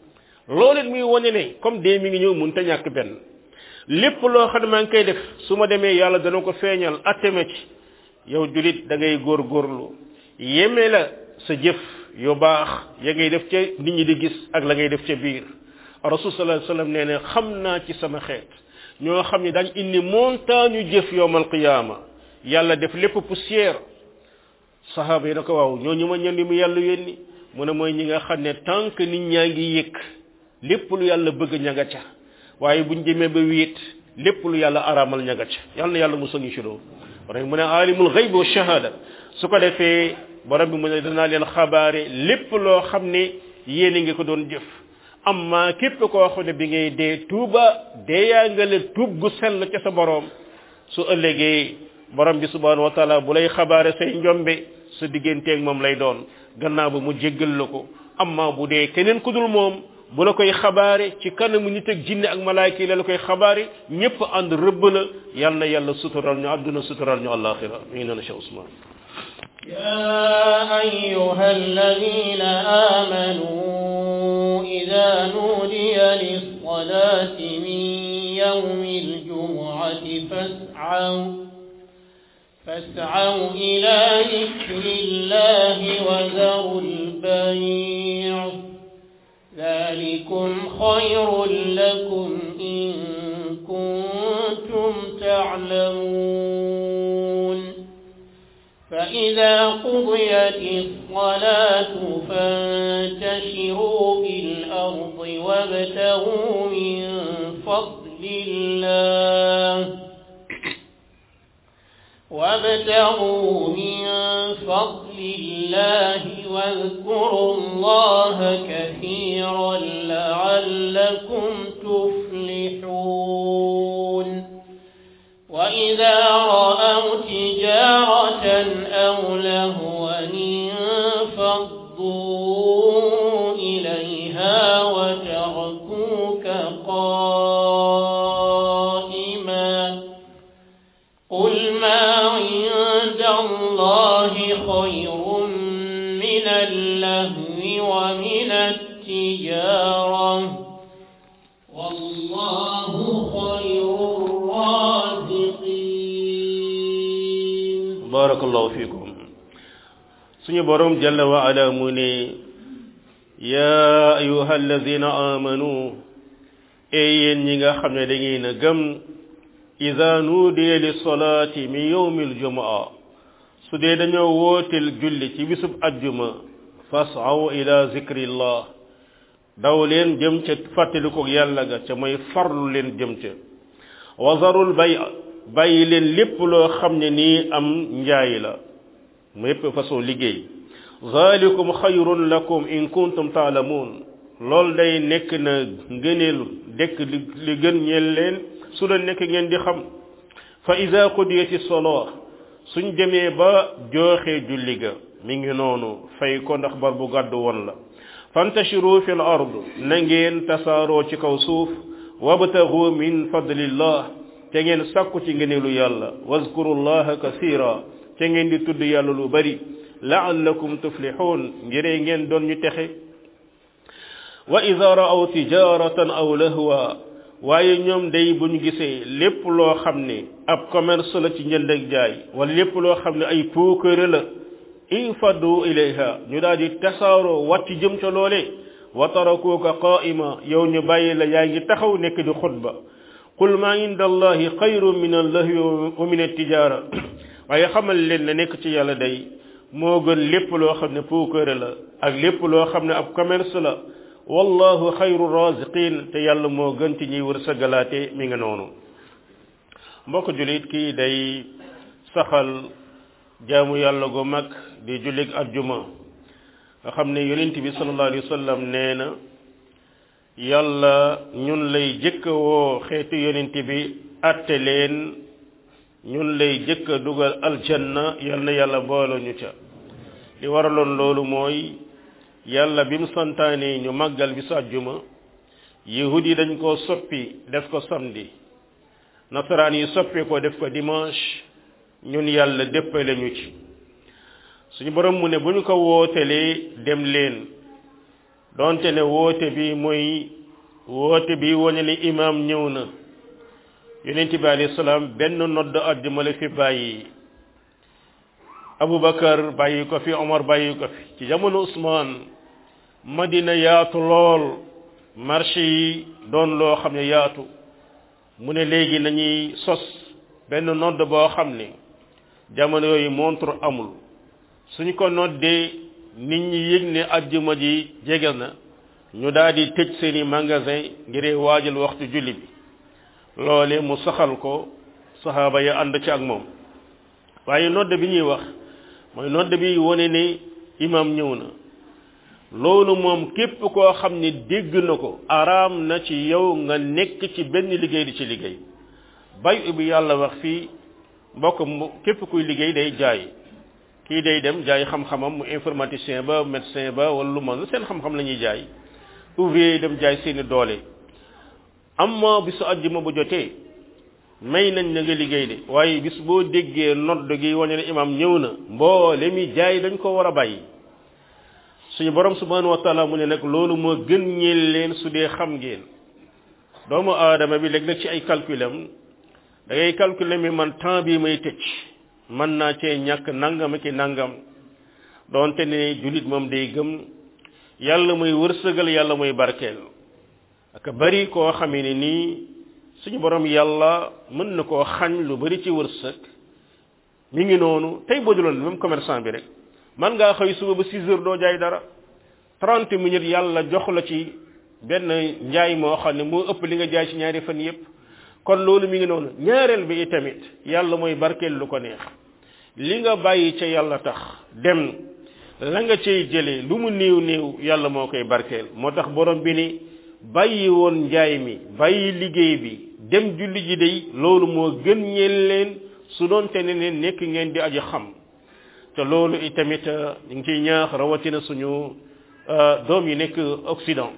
loolu muy wone ne comme dee mi ngi ñëw mun ta ñàkk benn lépp loo xam ne maa ngi koy def su ma demee yàlla dana ko feeñal atteme ci yow julit da ngay góorgóorlu yeme la sa jëf yu baax ya ngay def ca nit ñi di gis ak la ngay def ca biir rasul sallallahu alayhi wasallam nee ne xam naa ci sama xeet ñoo xam ne dañ indi montagne jëf yowmal qiyaama yàlla def lépp poussière sahaba yi na ko waaw ñoo ñu ma ñandi mu yàlla yónni mu ne mooy ñi nga xam ne tant que nit ñaa ngi yëg lépp lu yàlla bëgg ña nga ca waaye buñ jëmee ba wéet lépp lu yàlla araamal ña nga ca yàlla na yàlla musal ñu ci loolu wala mu ne alimul ghayb wa shahada su ko defee borom bi mu ne danaa leen xabaare lépp loo xam ne yéen a ngi ko doon jëf amma képp koo xam ne bi ngay dee tuuba deeyaa nga le tuub gu sell ca sa borom su ëllëgee borom bi subhanahu wa taala bu lay xabaare say njombe sa digganteeg moom lay doon gannaaw ba mu jéggal la ko amma bu dee keneen ku dul moom bu la koy xabaare ci kanamu nit ak jinne ak malaayka yi la koy xabaare ñëpp ànd rëbb la yal na yàlla sutural ñu àdduna sutural ñu àllaaxira mi ngi noonu Cheikh Ousmane يا أيها الذين آمنوا إذا نودي للصلاة من يوم الجمعة فاسعوا فاسعوا إلى ذكر الله وذروا البيع ذلكم خير لكم إن كنتم تعلمون فإذا قضيت الصلاة فانتشروا في الأرض وابتغوا من فضل الله وابتغوا من فضل الله واذكروا الله كثيرا لعلكم تفلحون وإذا رأوا تجارة أو لهوا انفضوا إليها وتركوك قائما قل ما عند الله خير من اللهو ومن التجارة والله خير الرازقين بارك الله فيكم سني بروم جل وعلا مني يا أيها الذين آمنوا أيين نيغا خامني دا ngeen gëm إذا نودي للصلاة من يوم الجمعة سدي دانيو ووتل جولي ci bisub aljuma fas'aw ila zikrillah daw leen jëm ca fàttaliku yàlla ga ca mooy farlu leen jëm ca wazarul bay bàyyi leen lépp loo xam ne nii am njaay la mépp façon liggéey zalikum xayrun lakum in kuntum taalamuun lool day nekk na ngëneelu dekk li gën ñeel leen su la nekk ngeen di xam fa ida qudiyati salat suñ demee ba jooxe julli ga mi ngi noonu fay ko ndax bar bu gàddu woon la fantashiru fil ard na ngeen tasaaroo ci kaw suuf wabtagu min fadlillah te ngeen sakku ci ngëneelu yàlla wazkurullaha kaseera te ngeen di tudd yàlla lu bari la'allakum tuflihun ngire ngeen doon ñu texe wa ida ra'aw tijaratan aw lahwa waaye ñoom day bu ñu gisee lépp loo xam ne ab commerce la ci njënd ak jaay wala lépp loo xam ne ay puukare la infadu ilayha ñu daal di tasaaroo watti jëm ca loole wa tarakuka qa'ima yow ñu bàyyi la yaa ngi taxaw nekk di xutba qul ma inda allahi xayrun min allahwi wa min attijara waaye xamal leen ne nekk ci yàlla day moo gën lépp loo xam ne puukare la ak lépp loo xam ne ab commerce la wallahu xayru raziqin te yàlla moo gën ci ñuy wërsëgalaate mi nga noonu mbokk julit kii day saxal jaamu yàlla gu mag di jullig aljuma nga xam ne yonent bi sallallahu alayhi wa sallam nee na yàlla ñun lay jëkk woo xeetu yonent bi atte leen ñun lay jëkk a dugal aljanna yal na yàlla boole ñu ca li waraloon loolu mooy yàlla bi mu santaane ñu màggal bi sa àjjuma yahud yi dañ koo soppi def ko samedi nasaraan yi soppi ko def ko dimanche ñun yàlla déppale ñu ci suñu borom mu ne bu ñu ko wootelee dem leen donte ne woote bi mooy woote bi wane ni imam ñëw na yonent bi alayhi salaam benn nodd àjjuma la fi bàyyi Aboubacar bàyyi ko fi Omar bàyyi ko fi ci jamono Ousmane Madina yaatu lool marché yi doon loo xam ne yaatu mu ne léegi nañuy sos benn nodd boo xam ne jamono yooyu montre amul suñ ko noddee nit ñi yëg ne àjjuma ji jege na ñu daal di tëj seeni magasin ngir waajal waxtu julli bi loole mu saxal ko saxaaba ya ànd ci ak moom waaye nodd bi ñuy wax mooy nodd bi wone ne imam ñëw na loolu moom képp koo xam ne dégg na ko araam na ci yow nga nekk ci benn liggéey di ci liggéey bay bi yàlla wax fii mbokk képp kuy liggéey day jaay kii day dem jaay xam-xamam mu informaticien ba médecin ba wala lu mën seen xam-xam la ñuy jaay ouvrier yi dem jaay seeni doole amma bisu àjjuma bu jotee may nañ na nga liggéey de waaye bis boo déggee nodd gi wane ne imam ñëw na mboole mi jaay dañ ko war a bàyyi suñu borom subhanahu wa taala mu ne nag loolu moo gën ñeel leen su dee xam ngeen doomu aadama bi léegi nag ci ay calculam da ngay calculer mi man temps bi may tëj mën naa cee ñàkk nangam ki nangam doonte ne jullit moom day gëm yàlla muy wërsëgal yàlla muy barkeel ak bari koo xamee ne nii suñu borom yàlla mën na koo xañ lu bari ci wërsëg mi ngi noonu tey boo jëloon même commerçant bi rek man ngaa xëy suba ba six heures doo jaay dara trente minutes yàlla jox la ci benn njaay moo xam ne moo ëpp li nga jaay ci ñaari fan yépp kon loolu mi ngi noonu ñaareel bi itamit yàlla mooy barkeel lu ko neex li nga bàyyi ca yàlla tax dem la nga cay jëlee lu mu néew néew yàlla moo koy barkeel moo tax borom bi ni bàyyi woon njaay mi bàyyi liggéey bi dem julli ji day loolu moo gën ñeel leen su doon te ne ne nekk ngeen di aji xam te loolu itamit ñu ngi ciy ñaax rawatina suñu doom yi nekk Occident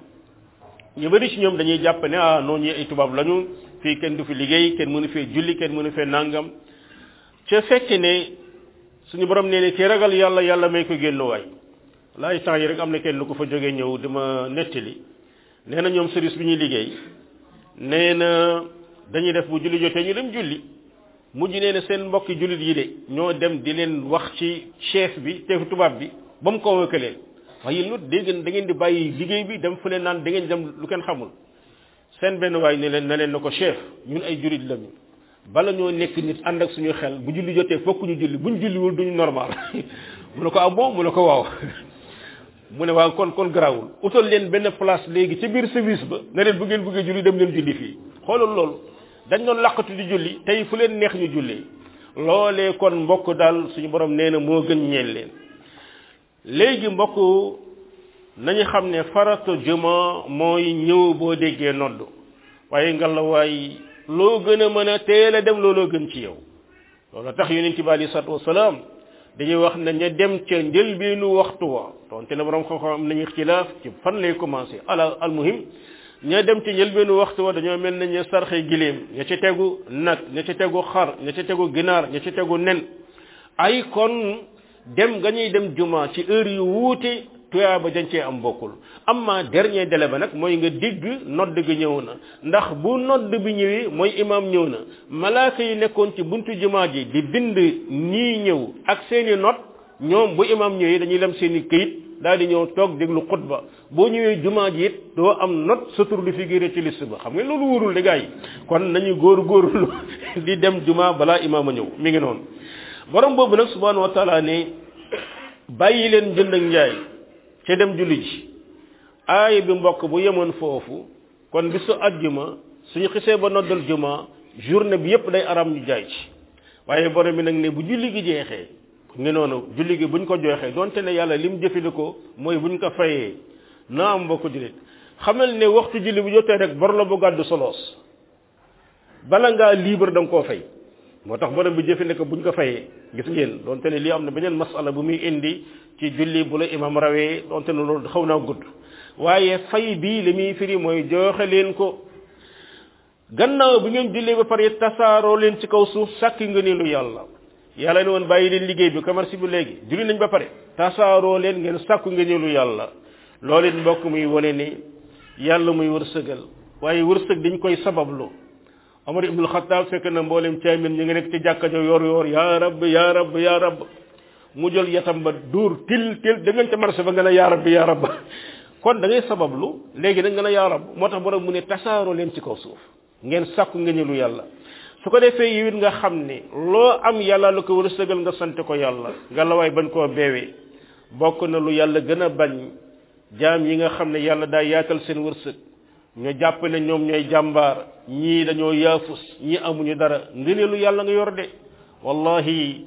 ñu bari ci ñoom dañuy jàpp ne ah noonu ñi ay tubaab lañu fii kenn du fi liggéey kenn mënu fee julli kenn mënu fee nangam ca fekk ne suñu borom nee ne ki ragal yàlla yàlla may ko génnuwaay laay temps yi rek am na kenn ku fa jógee ñëw dima nettali nee na ñoom service bi ñuy liggéey nee na dañuy def bu julli jotee ñu dem julli mujj nee na seen mbokki jullit yi de ñoo dem di leen wax ci chef bi chef tubaab bi ba mu convoqué leen waaye yéen dégg da ngeen di bàyyi liggéey bi dem fu leen naan da ngeen dem lu kenn xamul seen benn waay ne leen ne leen na ko chef ñun ay jullit lañu bala ñoo nekk nit ànd ak suñu xel bu julli jotee fokk ñu julli buñ julliwul duñu normal mu ne ko ah bon mu ne ko waaw mu ne waaw kon kon garaawul utal leen benn place léegi ci biir service ba ne leen bu ngeen bëggee julli dem leen julli fii xoolal loolu dañ doon laqatu di julli tey fu leen neex ñu jullee loolee kon mbokk daal suñu borom nee na moo gën ñeel leen léegi mbokk nañu xam ne farata juma mooy ñëw boo déggee nodd waaye ngalawaay loo gën a mën a teel a dem looloo gën ci yow loolu tax yonent bi alayhi salaatu wasalaam dañuy wax ne ña dem ca njëlbeenu waxtu wa tonte ne borom xam-xam am nañu xilaaf ci fan lay commencé ala almuhim ña dem ci njëlbeenu waxtu wa dañoo mel ne ña sarxe giléem ña ci tegu nag ña ci tegu xar ña ci tegu ginaar ña ci tegu nen ay kon dem nga ñuy dem juma ci heure yu wuute tuyaaba dañ cee am bokkul amma dernier délai ba nag mooy nga digg nodd gi ñëw na ndax bu nodd bi ñëwee mooy imam ñëw na malaaka yi nekkoon ci buntu juma ji di bind ñii ñëw ak seeni not ñoom bu imam ñëwee dañuy lem seeni këyit daal di ñëw toog déglu xutba boo ñëwee juma ji it doo am not sa tur di figuré ci liste ba xam nga loolu wóorul de gars yi kon nañu góor góorlu di dem juma balaa imam a ñëw mi ngi noonu borom boobu nag subhanahu wa taala ne bàyyi leen jënd ak njaay ca dem julli ji aay bi mbokk bu yemoon foofu kon bisu àjjuma suñu xisee ba noddal juma journée bi yépp day aram ñu jaay ci waaye borom bi nag ne bu julli gi jeexee ngi noonu julli gi buñ ko joxee donte ne yàlla lim jëfandikoo mooy buñ ko fayee na am mbokk jullit xamal ne waxtu julli bu jotee rek bor la bu gàddu soloos bala ngaa libre da nga koo fay moo tax borom bi jëfandikoo buñ ko fayee gis ngeen donte ne lii am na beneen masala bu muy indi ci julli bu la imam rawee donte ne loolu xaw naa gudd waaye fay bii li muy firi mooy joxe leen ko gannaaw bi ngeen jullee ba pare tasaaroo leen ci kaw suuf sàkki nga ni lu yàlla yàlla ne woon bàyyi leen liggéey bi commerce bi léegi julli nañ ba pare tasaaroo leen ngeen sàkku nga ni lu yàlla loolu it mbokk muy wane ni yàlla muy wërsëgal waaye wërsëg dañ koy sabablu Omar ibnul Xattaab fekk na mboolem caamin ñu ngi nekk ci jàkka jo yor yor yaa rab yaa rab yaa rab mu jël yatam ba duur til til da ngeen ca marché ba nga ne yaa rab yaa rab kon da ngay sabablu léegi nag nga ne yaa rab moo tax borom mu ne tasaaroo leen ci kaw suuf ngeen sàkku ngëneelu yàlla su ko defee yiwit nga xam ne loo am yàlla la ko wërsëgal nga sant ko yàlla nga la waay bañ koo beewee bokk na lu yàlla gën a bañ jaam yi nga xam ne yàlla daa yaatal seen wërsëg ñu jàpp ne ñoom ñooy jàmbaar ñii dañoo yaafus ñii amuñu dara ngëneelu yàlla nga yor de wallahi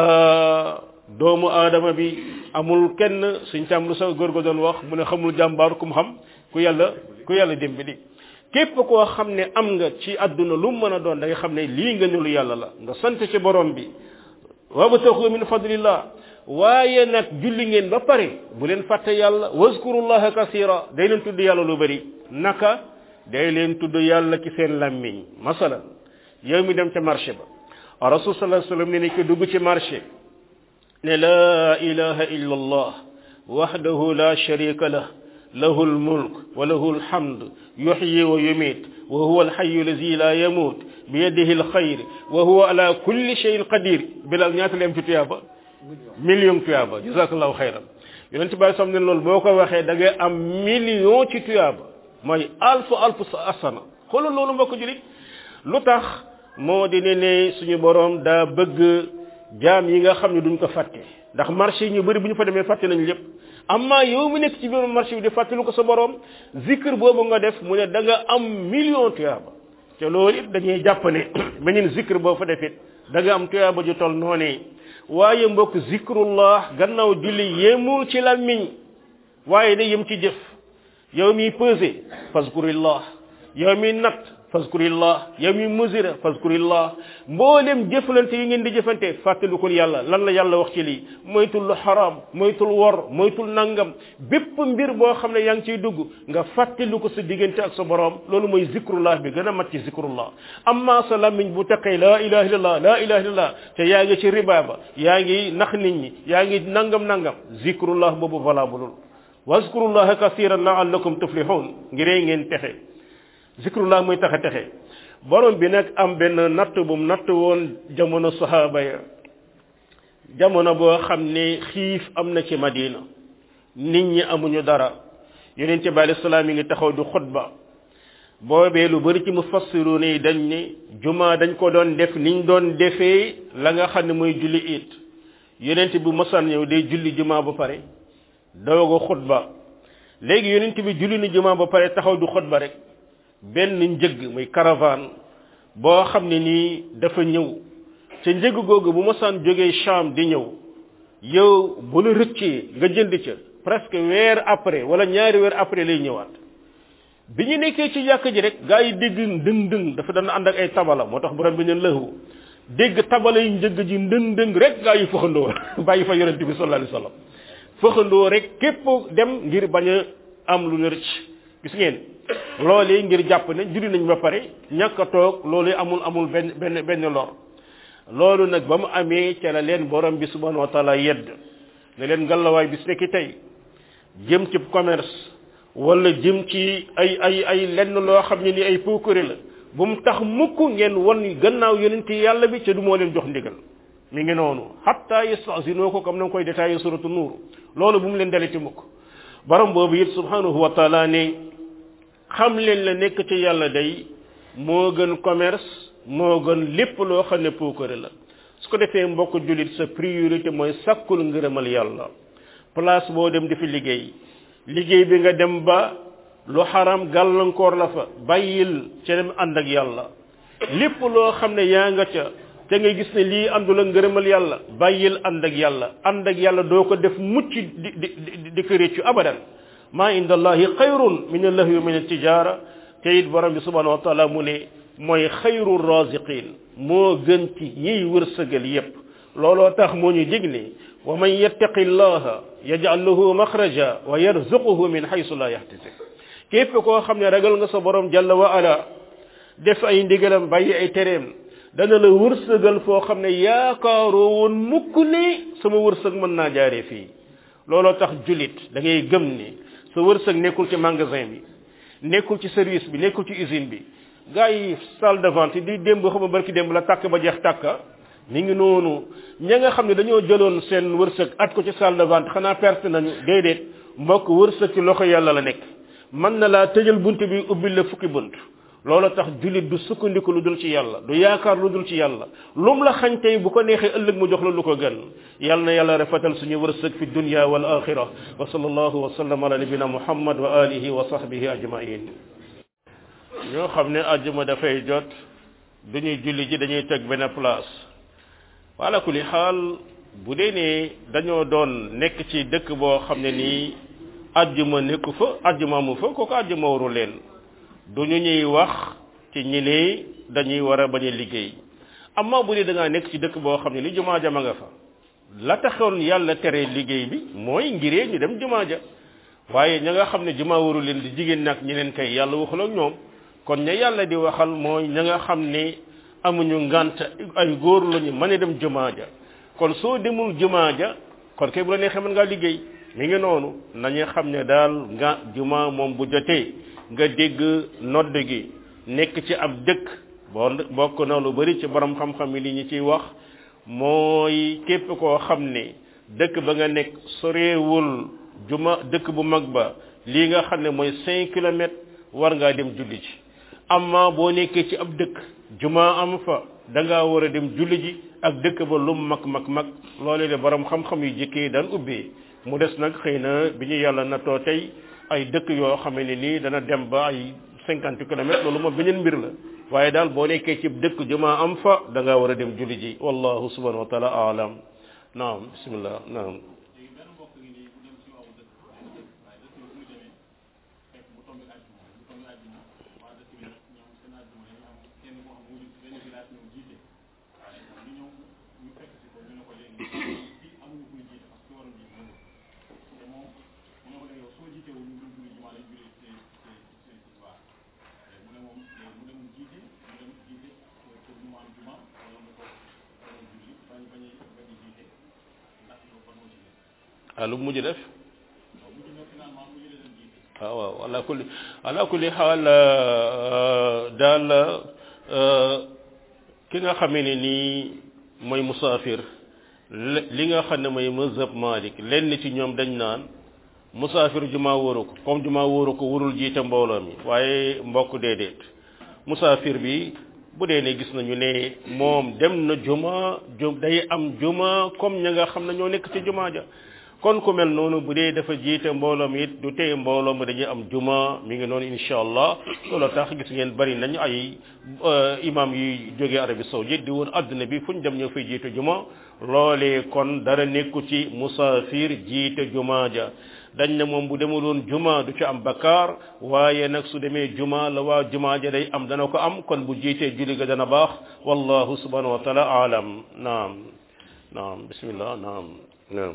doomu aadama bi amul kenn suñ tam lu sa góor go doon wax mu ne xamul jàmbaar ku mu xam ku yàlla ku yàlla dimbali képp koo xam ne am nga ci àdduna lu mu mën a doon da nga xam ne lii ngëneelu yàlla la nga sant ci borom bi wabtaxu min fadlillah waaye nag julli ngeen ba pare bu leen fàtte yàlla wazkurullaha kasira day leen tudd yàlla lu bari naka day leen tudd yàlla ci seen làmmiñ masalan yow mi dem ca marché ba rasul sallallahu alayhi wasallam ne ni ko dugg ci marché ne la ilaha illa allah wahdahu la sharika lah lahu almulk wa lahu alhamd yuhyi wa yumiit wa huwa alhayyu alladhi la yamut bi yadihi alkhayr wa huwa ala kulli shay'in qadir bilal ñaata lem ci tuyaaba million tuyaaba jazakallahu khayran yonent bi sam ne loolu boo ko waxee da ngay am million ci tuyaaba mooy alfu alfu asana xoolal loolu mbokk julit lu tax moo di ne ne suñu borom daa bëgg jaam yi nga xam ne duñ ko fàtte ndax marché ñu bëri bu ñu fa demee fàtte nañ lépp amma yow mi nekk ci biir marché bi di fàttelu ko sa borom zikr boobu nga def mu ne da nga am million tuyaaba te loolu it dañuy jàpp ne beneen zikr boo fa defit da nga am tuyaaba ju tol noonee waaye mbokk zikrullah gannaaw julli yemul ci làmmiñ waaye day yem ci jëf yow mi pesé fazkurillah yow mi nat fazkurillah yow mi mesure fazkurillah mboolem jëflante yi ngeen di jëfante fàttalikul yàlla lan la yàlla wax ci lii moytul lu xaraam moytul wor moytul nangam bépp mbir boo xam ne yaa ngi ciy dugg nga fàttaliku sa diggante ak sa borom loolu mooy zikrullah bi gën a mat ci zikrullah amma sa làmmiñ bu taqee la ilaha illallah la ilaha illallah te yaa ngi ci riba ba yaa ngi nax nit ñi yaa ngi nangam nangam zikrullah boobu valable wazkurullaha kasiran la'allakum tuflihun ngiree ngeen texe zikrullah muy tax a texe borom bi nag am benn natt bu mu natt woon jamono sahaaba ya jamono boo xam ne xiif am na ci Madina nit ñi amuñu dara yonent bi alayhi salaam yi ngi taxaw di xutba boobee lu bari ci mufassiruna yi dañ ne juma dañ ko doon def niñ doon defee la nga xam ne mooy julli it yonent bi mosaan ñëw day julli juma ba pare doog a xutba léegi yonent bi julli ni juma ba pare taxaw di xutba rek benn njëg muy caravane boo xam ne nii dafa ñëw ca njëg googu bu mosaan jógee Sham di ñëw yow bu la rëccee nga jënd ca presque weer après wala ñaari weer après lay ñëwaat bi ñu nekkee ci jàkk ji rek gaa yi dégg ndëng ndëng dafa dana ànd ak ay tabala moo tax borom bi ne lëhu dégg tabala yi njëg ji ndëng ndëng rek gaa yi fëxandoo bàyyi fa yonent bi sallallahu alayhi wasallam fëxandoo rek képp dem ngir bañ a am lu ñu rëcc gis ngeen loolu ngir jàpp ne julli nañ ba pare ñàkk a toog loolu amul amul benn benn benn lor loolu nag ba mu amee ca la leen borom bi subhanahu wa taala yedd ne leen ngalawaay bis nekki tey jëm ci commerce wala jëm ci ay ay ay lenn loo xam ne ni ay puukare la bu mu tax mukk ngeen won gannaaw yonenti yàlla bi ca du moo leen jox ndigal mi ngi noonu hatta yastazinoo ko comme na nga koy détaillé suratu nuur loolu bu mu leen daliti mukk borom boobu it subhanahu wa taala ne xam leen la nekk ci yàlla day moo gën commerce moo gën lépp loo xam ne puukare la su ko defee mbokk jullit sa priorité mooy sàkkul ngërëmal yàlla place boo dem di fi liggéey liggéey bi nga dem ba lu xaram gàllankoor la fa bàyyil ca dem ànd ak yàlla lépp loo xam ne yaa nga ca te nga gis ne lii àndul ak ngërëmal yàlla bàyyil ànd ak yàlla ànd ak yàlla doo ko def mucc di di di di ko réccu abadan ma inda allahi xayrun min allahwi wa min altijara te it borom bi subhanahu wa taala mu ne mooy xayru raziqin moo gën ci yiy wërsëgal yépp looloo tax moo ñu dig ne wa man yattaqi llaha yaj'al lahu makhraja wa yarzuquhu min haythu la yahtasib képp koo xam ne ragal nga sa borom jalla wa ala def ay ndigalam bàyyi ay tereem dana la wërsëgal foo xam ne yaakaaroo woon mukk ne sama wërsëg mën naa jaaree fii looloo tax julit da ngay gëm ni sa wërsëg nekkul ci magasin bi nekkul ci service bi nekkul ci usine bi gars yi salle de vente di démb xam nga barki démb la tàkk ba jeex tàkka mi ngi noonu ña nga xam ne dañoo jëloon seen wërsëg at ko ci salle de vente xanaa perte nañu déedéet mbokk wërsëg ci loxo yàlla la nekk mën na laa tëjal bunt bi ubbil la fukki bunt loolu tax jullit du sukkandiku lu dul ci yàlla du yaakaar lu dul ci yàlla lum la xañ tey bu ko neexee ëllëg mu jox la lu ko gën yal na yàlla rafetal suñu wërsëg fi dunya wal axira wa sallallahu wa sallam ala nabina muhammad wa alihi wa sahbihi ajmain ñoo xam ne àjjuma dafay jot duñuy julli ji dañuy teg benn place wala kulli xaal bu dee ne dañoo doon nekk ci dëkk boo xam ne nii àjjuma nekku fa àjjuma mu fa kooku àjjuma waru leen du ñu ñuy wax ci ñi ne dañuy war a bañ a liggéey amma bu dee da ngaa nekk ci dëkk boo xam ne ni jumaa ja ma nga fa la taxoon yàlla tere liggéey bi mooy ngiree ñu dem jumaa ja waaye ña nga xam ne jumaa waru leen di jigéen nag ñeneen kay yàlla waxul ak ñoom kon ña yàlla di waxal mooy ña nga xam ne amuñu ngant ay góor lañu mën a dem jumaa ja kon soo demul jumaa ja kon kay bu la neexee mën ngaa liggéey mi ngi noonu nañu xam ne daal nga jumaa moom bu jotee nga dégg nodd gi nekk ci ab dëkk boo bokk na lu bari ci borom xam-xam yi li ñu ciy wax mooy képp koo xam ne dëkk ba nga nekk soreewul juma dëkk bu mag ba lii nga xam ne mooy cinq kilomètres war ngaa dem julli ji amma boo nekkee ci ab dëkk juma am fa da ngaa war a dem julli ji ak dëkk ba lum mag mag mag loolu de borom xam-xam yu jëkkee daan ubbee mu des nag xëy na bi ñu yàlla natoo tey ay dëkk yoo xam ne nii dana dem ba ay cinquante kilomètres loolu moom beneen mbir la waaye daal boo nekkee ci dëkk jumaa am fa da ngaa war a dem julli ji wallahu subhanahu wa taala aalam naam bismillah naam ah lu mujj def ah waaw ala kulli ala kulli xaal daal ki nga xamee ne nii mooy musaafir li nga xam ne mooy mazhab Malik lenn ci ñoom dañ naan musaafir jumaa wóoru ko comme jumaa wóoru ko warul jiite mbooloo mi waaye mbokk déedéet musaafir bi bu dee ne gis nañu ne moom dem na juma jum day am juma comme ña nga xam ne ñoo nekk ci jumaa ja kon ku mel noonu bu dee dafa jiite mbooloo mi it du tey mbooloo mi dañuy am juma mi ngi noonu insha allah loolu tax gis ngeen bari nañu ay imam yi jógee Arabie Saoudite di woon adduna bi fu ñu dem ñoo fay jiite juma loolee kon dara nekku ci musaafir jiite juma ja dañ ne moom bu demuloon juma du ci am bakkaar waaye nag su demee juma la waa juma ja day am dana ko am kon bu jiitee julli ga dana baax wallahu subhanahu wa taala alam naam naam bismillah naam naam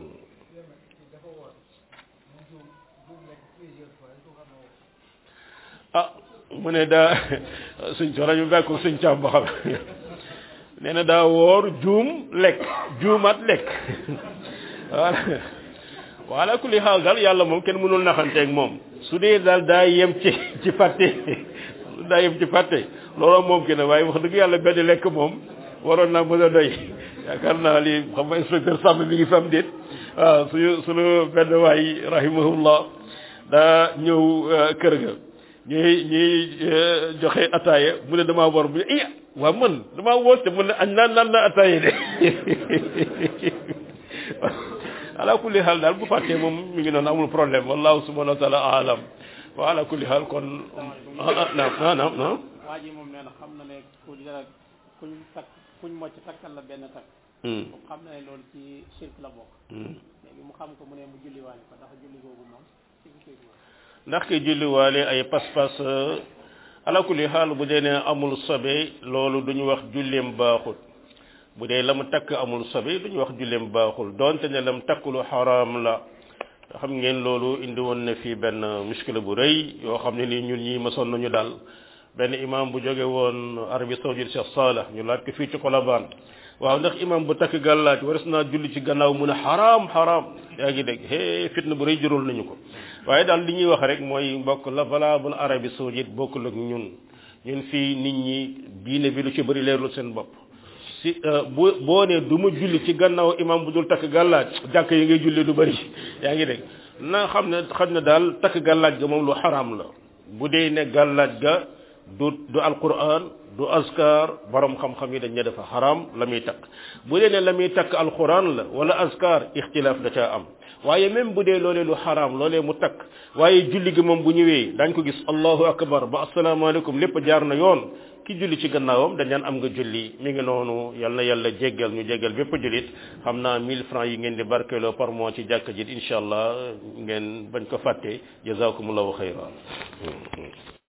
ah mu ne daa suñ co rajo bekkul suñ càm ba xam nee na daa woor juum lekk juumat lekk voilà wala kulli xaal daal yàlla moom kenn mënul naxanteeg moom su dee daal daa yem ci ci fàtte daa yem ci fàtte looloo moom ki ne waaye wax dëgg yàlla benn lekk moom waroon naa mën a doy yaakaar naa li xam nga inspecteur Samb mi ngi fam déet waaw suñu suñu benn waay rahimahullah daa ñëw kër ga ñuy ñuy joxe ataaya mu ne damaa war bu iya waa man damaa woor te mu ne añ naan naan na ataaya de ala kulli xaal daal bu fàttee moom mi ngi noonu amul problème wallahu subhanahu wa taala alam wa ala kulli xaal kon naam naam naam waa ji moom nee na xam na ne ku dara kuñ takk kuñ mocc takkal la benn takk moom xam na ne loolu ci shirk la bokk léegi mu xam ko mu ne mu julliwaale ko ndax julli googu moom ndax ki julliwaale ay pas-pas ala kulli xaal bu dee ne amul sobe loolu duñu wax julleem baaxul bu dee la mu takk amul sobe duñu wax julleem baaxul donte ne la mu takk lu xaraam la xam ngeen loolu indi woon na fii benn muskila bu rëy yoo xam ne ni ñun ñi mësoon nañu daal benn imam bu jóge woon Arabie Saoudite Cheikh Saleh ñu laaj ko fii ci Colobane waaw ndax imam bu takk gàllaaj waras naa julli ci gannaaw mun a xaraam xaraam yaa ngi dégg hee fitna bu rëy jural nañu ko waaye daal li ñuy wax rek mooy mbokk la valable Arabie saoudite bokkul ak ñun ñun fii nit ñi diine bi lu ci bëri leerlu seen bopp si bu boo ne du ma julli ci gannaaw imam bu dul takk gàllaaj jàkk yi ngay julli du bëri yaa ngi dégg na xam ne xam ne daal takk gàllaaj ga moom lu xaraam la bu dee ne gàllaaj ga du du alquran du askar borom xam-xam yi dañ ne dafa xaraam la muy takk bu dee ne la muy takk alquran la wala askar ixtilaaf da caa am waaye même bu dee loolee lu xaraam loolee mu takk waaye julli gi moom bu ñëwee dañ ko gis allahu akbar ba asalaamaaleykum lépp jaar na yoon ki julli ci gannaawam dañ naan am nga julli mi ngi noonu yal na yàlla jéggal ñu jéggal bépp jullit xam naa mille francs yi ngeen di barkeeloo par mois ci jàkka ji incha allah ngeen bañ ko fàtte jazakumullahu xayran